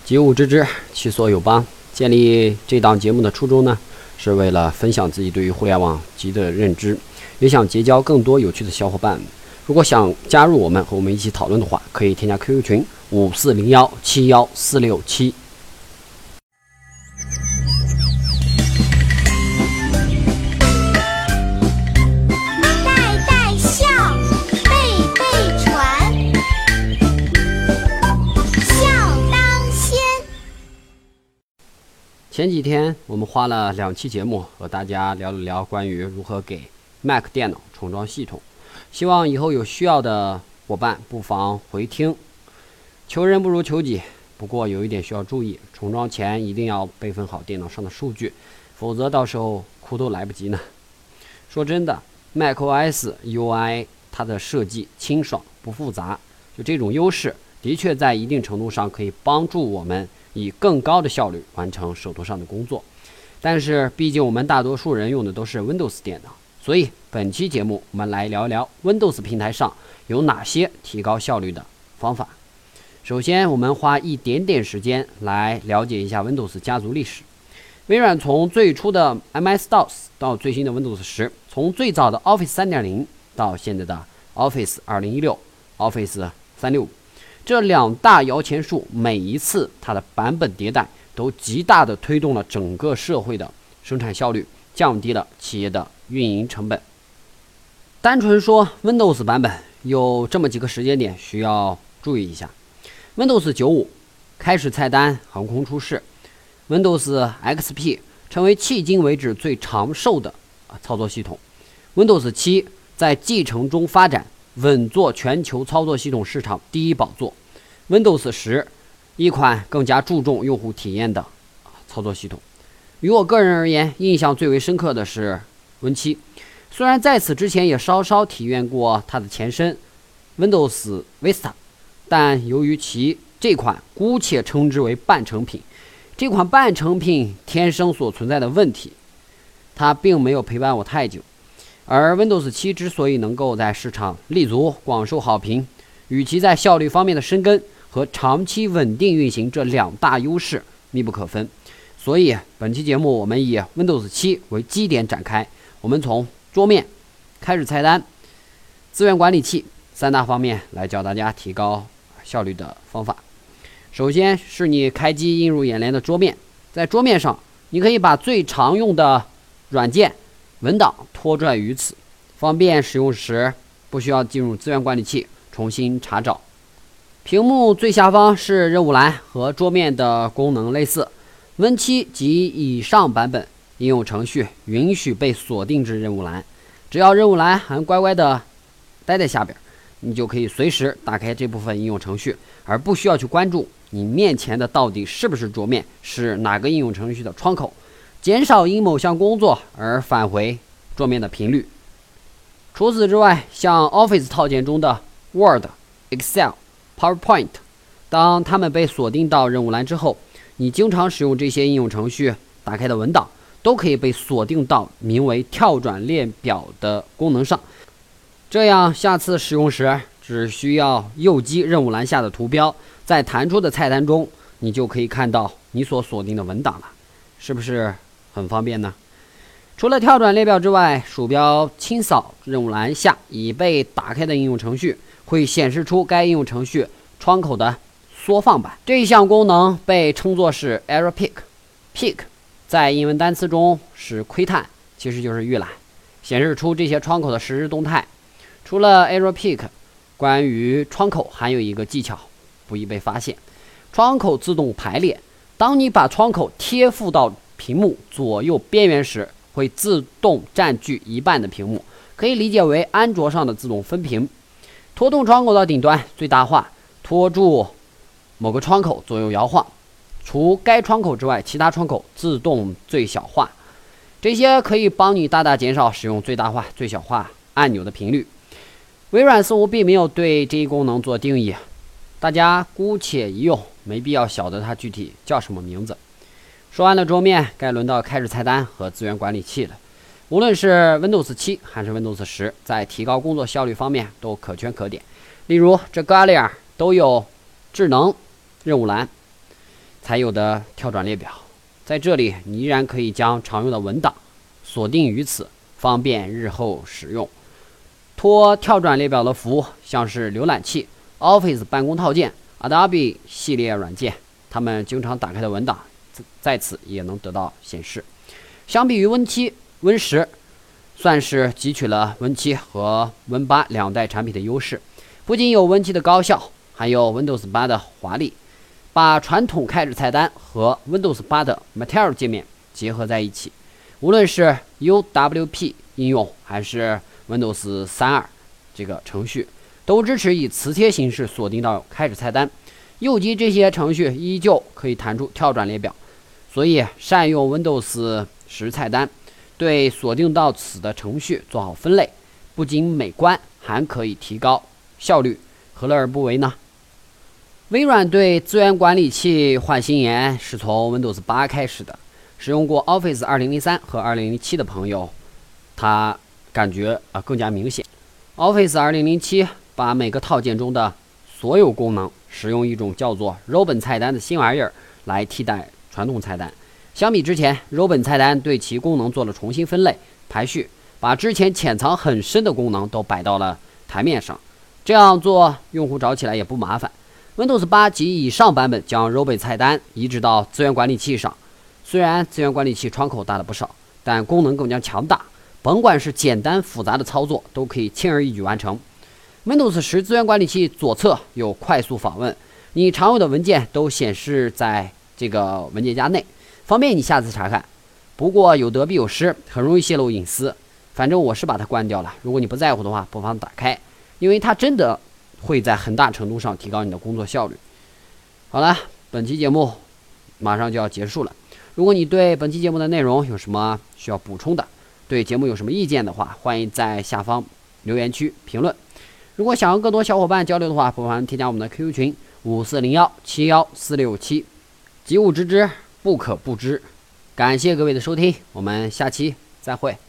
及物知之，其所有邦。建立这档节目的初衷呢，是为了分享自己对于互联网及的认知，也想结交更多有趣的小伙伴。如果想加入我们和我们一起讨论的话，可以添加 QQ 群5401714467。前几天我们花了2期节目和大家聊了聊关于如何给 Mac 电脑重装系统，希望以后有需要的伙伴不妨回听。求人不如求己，不过有一点需要注意，重装前一定要备份好电脑上的数据，否则到时候哭都来不及呢。说真的， macOS UI 它的设计清爽不复杂，就这种优势的确在一定程度上可以帮助我们以更高的效率完成手头上的工作，但是毕竟我们大多数人用的都是 Windows 电脑，所以本期节目我们来聊一聊 Windows 平台上有哪些提高效率的方法。首先我们花一点点时间来了解一下 Windows 家族历史。微软从最初的 MS-DOS 到最新的 Windows 10，从最早的 Office 3.0 到现在的 Office 2016、Office 365，这2大摇钱树，每一次它的版本迭代都极大地推动了整个社会的生产效率，降低了企业的运营成本。单纯说 Windows 版本，有这么几个时间点需要注意一下。Windows 95开始菜单横空出世， Windows XP 成为迄今为止最长寿的操作系统， Windows 7在继承中发展，稳坐全球操作系统市场第一宝座。 Windows 10一款更加注重用户体验的操作系统。于我个人而言，印象最为深刻的是 Win7， 虽然在此之前也稍稍体验过它的前身 Windows Vista， 但由于其这款姑且称之为半成品，这款半成品天生所存在的问题，它并没有陪伴我太久。而 Windows 7之所以能够在市场立足，广受好评，与其在效率方面的深耕和长期稳定运行这2大优势密不可分。所以本期节目我们以 Windows 7为基点展开，我们从桌面、开始菜单、资源管理器3大方面来教大家提高效率的方法。首先是你开机映入眼帘的桌面，在桌面上你可以把最常用的软件文档拖拽于此，方便使用时不需要进入资源管理器重新查找。屏幕最下方是任务栏，和桌面的功能类似。 Win7 及以上版本应用程序允许被锁定至任务栏，只要任务栏还乖乖的待在下边，你就可以随时打开这部分应用程序，而不需要去关注你面前的到底是不是桌面，是哪个应用程序的窗口，减少因某项工作而返回桌面的频率。除此之外，像 Office 套件中的 Word、Excel、PowerPoint， 当它们被锁定到任务栏之后，你经常使用这些应用程序打开的文档都可以被锁定到名为跳转列表的功能上，这样下次使用时只需要右击任务栏下的图标，在弹出的菜单中你就可以看到你所锁定的文档了，是不是很方便呢？除了跳转列表之外，鼠标轻扫任务栏下已被打开的应用程序，会显示出该应用程序窗口的缩放版。这一项功能被称作是 Error Pick， 在英文单词中是窥探，其实就是预览，显示出这些窗口的实时动态。除了 Error Pick， 关于窗口还有一个技巧不易被发现，窗口自动排列。当你把窗口贴附到屏幕左右边缘时，会自动占据一半的屏幕，可以理解为安卓上的自动分屏。拖动窗口到顶端最大化，拖住某个窗口左右摇晃，除该窗口之外，其他窗口自动最小化。这些可以帮你大大减少使用最大化、最小化按钮的频率。微软似乎并没有对这一功能做定义，大家姑且一用，没必要晓得它具体叫什么名字。说完了桌面，该轮到开始菜单和资源管理器了。无论是 Windows 7还是 Windows 10，在提高工作效率方面都可圈可点。例如这 Galia 都有智能任务栏， 才有的跳转列表。在这里，你依然可以将常用的文档锁定于此，方便日后使用。托跳转列表的福，像是浏览器、Office 办公套件、Adobe 系列软件，它们经常打开的文档在此也能得到显示。相比于 Win7、Win10，算是汲取了 Win7 和 Win8 两代产品的优势，不仅有 Win7 的高效，还有 Windows 8的华丽，把传统开始菜单和 Windows 8的 Material 界面结合在一起。无论是 UWP 应用还是 Windows 32这个程序，都支持以磁贴形式锁定到开始菜单，右击这些程序依旧可以弹出跳转列表。所以善用 Windows 10菜单，对锁定到此的程序做好分类，不仅美观，还可以提高效率，何乐而不为呢？微软对资源管理器换新颜是从 Windows 8开始的，使用过 Office 2003和2007的朋友，他感觉更加明显。Office 2007把每个套件中的所有功能使用一种叫做 Robin 菜单的新玩意儿来替代传统菜单。相比之前， Robin 菜单对其功能做了重新分类排序，把之前潜藏很深的功能都摆到了台面上，这样做用户找起来也不麻烦。Windows 8及以上版本将 Robin 菜单移植到资源管理器上，虽然资源管理器窗口大了不少，但功能更加强大，甭管是简单复杂的操作都可以轻而易举完成。Windows 10资源管理器左侧有快速访问，你常用的文件都显示在这个文件夹内，方便你下次查看。不过有得必有失，很容易泄露隐私。反正我是把它关掉了，如果你不在乎的话，不妨打开，因为它真的会在很大程度上提高你的工作效率。好了，本期节目马上就要结束了。如果你对本期节目的内容有什么需要补充的，对节目有什么意见的话，欢迎在下方留言区评论。如果想要更多小伙伴交流的话，不妨添加我们的 QQ 群5401714467，及物知之，不可不知。感谢各位的收听，我们下期再会。